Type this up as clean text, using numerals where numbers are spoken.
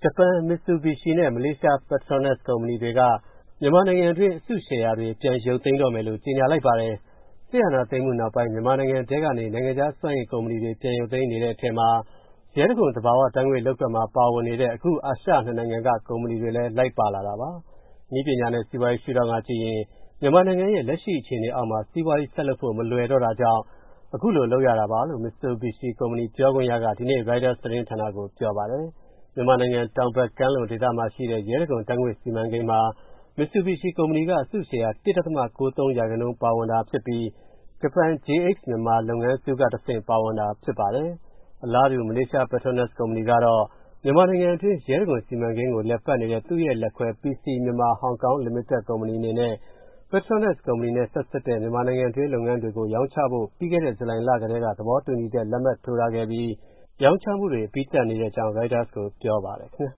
ဂျပန် Mitsubishi နဲ့ မလေးရှား Petronas ကုမ္ပဏီတွေကမြန်မာနိုင်ငံအတွင်းအစုရှယ်ယာတွေပြန်ရုပ်သိမ်းတော့မယ်လို့ကြေညာလိုက်ပါတယ်။စစ်အာဏာသိမ်းမှုနောက်ပိုင်းမြန်မာနိုင်ငံထဲကနေနိုင်ငံခြားစွမ်းအင်ကုမ္ပဏီတွေပြန်ရုပ်သိမ်းနေတဲ့အထဲမှာရဲတံခွန်သဘာဝဓာတ်ငွေ့လုပ်ကွက်မှာပါဝင်နေတဲ့အခုအာရှနှစ်နိုင်ငံကကုမ္ပဏီတွေလည်းလိုက်ပါလာတာပါ။နည်းပညာနဲ့စီးပွားရေးရှုထောင့်ကကြည့်ရင်မြန်မာနိုင်ငံရဲ့လက်ရှိအခြေအနေအောက်မှာစီးပွားရေးဆက်လုပ်ဖို့မလွယ်တော့တာကြောင့်အခုလိုလုပ်ရတာပါလို့ Mitsubishi ကုမ္ပဏီပြောခွင့်ရကဒီနေ့ Reuters သတင်းဌာနကိုပြောပါတယ်။မြန်မာနိုင်ငံတောင်ဘက်ကမ်းလွန်ဒေသမှာရှိတဲ့ရဲတံခွန်ဓာတ်ငွေ့စီမံကိန်းမှာMitsubishi ကုမ္ပဏီကအစုရှယ်ယာ 1.93% ပါဝင်တာဖြစ်ပြီးဂျပန် JX မြန်မာလုပ်ငန်းစုကတဆင့်ပါဝင်တာဖြစ်ပါတယ်။အလားတူမလေးရှား Petronas ကုမ္ပဏီကတော့မြန်မာနိုင်ငံအတွင်းရဲတံခွန်စီမံကိန်းကိုလက်ပတ်နေတဲ့သူ့ရဲ့လက်ခွဲ PC Myanmar Hong Kong Limited ကုမ္ပဏီအနေနဲ့Petronas ကုမ္ပဏီနဲ့ဆက်စပ်တဲ့မြန်မာနိုင်ငံအတွင်းလုပ်ငန်းတွေကိုရောင်းချဖို့ပြီးခဲ့တဲ့ဇူလိုင်လကတည်းကသဘောတူညီချက်လက်မှတ်ထိုးထားခဲ့ပြီးရောင်းချမှုတွေအပြီးသတ်နေတဲ့အကြောင်း Reuters ကိုပြောပါတယ်ခင်ဗျာ